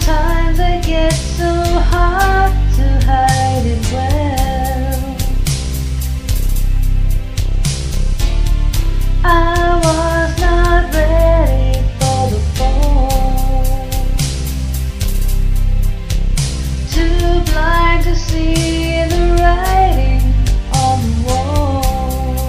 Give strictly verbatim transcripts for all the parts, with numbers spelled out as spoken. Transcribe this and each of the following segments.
Sometimes I get so hard to hide it well. I was not ready for the fall, too blind to see the writing on the wall.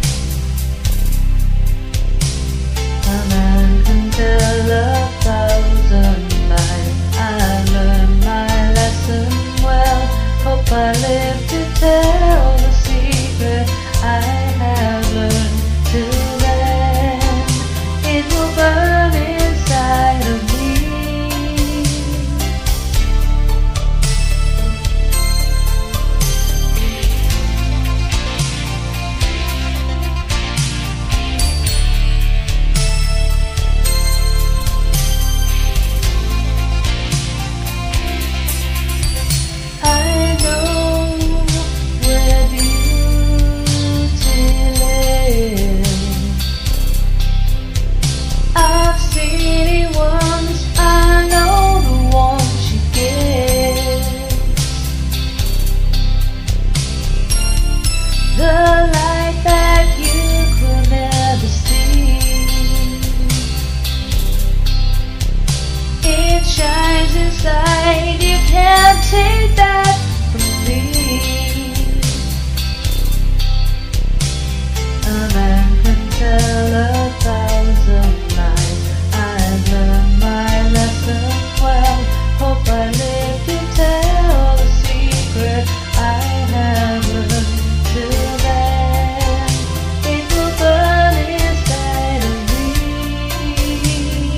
A man can tell a thousand lies. I learned my lesson well. Hope I live to tell the secret I have learned. Till then, it will burn inside of me. I know where beauty lives. I've seen it once, I know the one she gives. The light that you could never see, it shines inside, you can't take that from me. A man can tell a thousand lies. I've learned my lesson well. Hope I live to tell the secret I have learned. Till then, it will burn inside of me.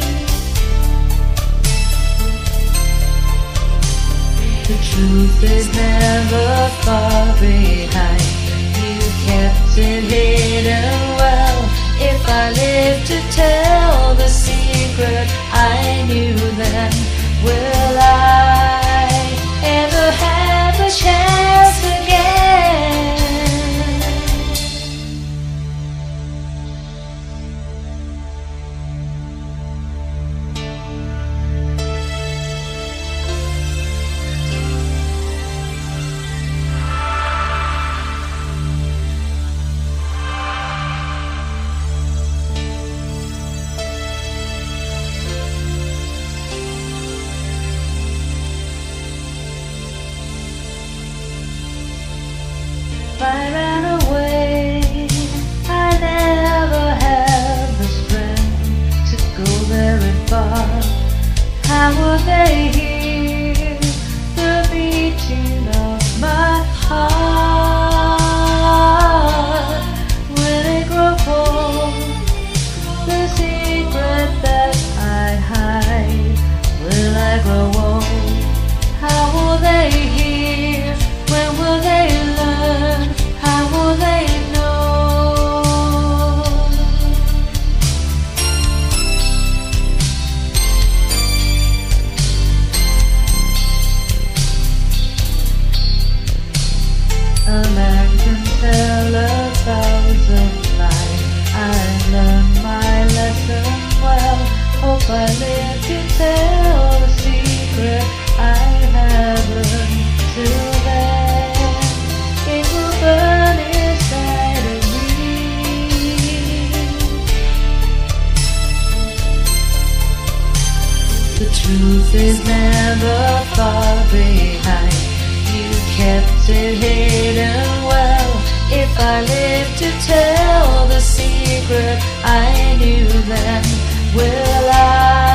The truth is never far behind. You kept it hidden well. If I live to tell the secret I knew then, will I ever have a chance again? If I ran away, I never had the strength to go very far. How would they hear the beating of my heart? Will it grow cold, the secret that I hide? Will I grow old? How will they hear? When will they learn? How will they know? A man can tell a thousand lies. I learned my lesson well. Hope I live to tell the secret I have learned. Till then, it will burn inside of me. The truth is never far behind. You kept it hidden well. If I live to tell the secret I knew then, will I